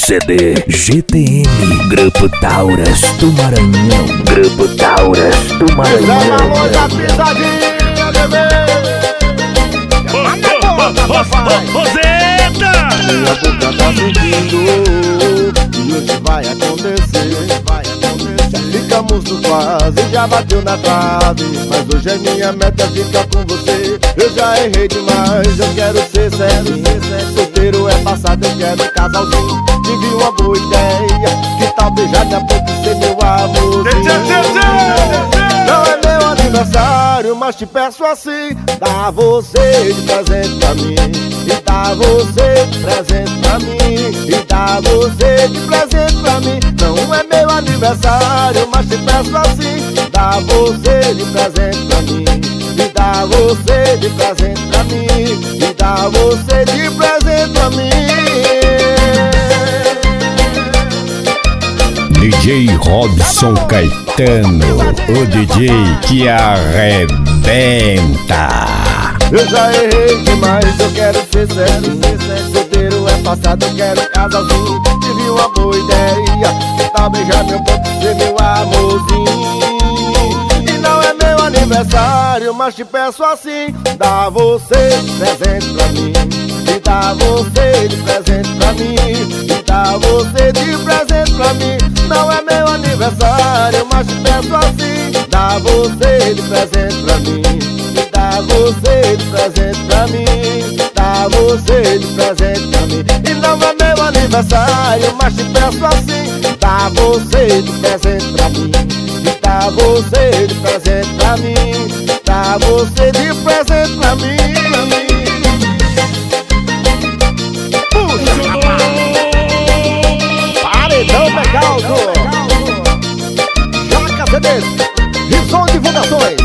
CD GTM, Grupo Tauras do Maranhão. Grupo Tauras do Maranhão. Roseta! Minha boca tá sentindo e hoje vai acontecer. Já ficamos no quase, já bateu na trave, mas hoje é minha meta ficar com você. Eu já errei demais, eu quero ser sério. Solteiro é passado, eu quero um casalzinho. Tive uma boa ideia, que tal beijar daqui a pouco ser meu amor. Não é meu aniversário, mas te peço assim: dá você de presente pra mim, e dá você de presente pra mim, e dá você de presente pra mim. Não é meu aniversário, mas te peço assim: dá você de presente pra mim, e dá você de presente pra mim, e dá você de presente pra mim. DJ Robson Caetano, o DJ que arrebenta. Eu já errei demais, eu quero ser sério. Solteiro é passado, eu quero um casalzinho. Tive uma boa ideia, que tal beijar meu corpo, ser meu amorzinho. E não é meu aniversário, mas te peço assim: dá você de presente pra mim, e dá você de presente pra mim, e dá você de presente pra mim. Não é meu aniversário, mas te peço assim: dá você de presente pra mim, e dá você de presente pra mim, dá você de presente pra mim. E não é meu aniversário, mas te peço assim: dá você de presente pra mim, e dá você de presente pra mim, dá você de presente pra mim. Paredão legal, Joca CDs, Rison Divulgações.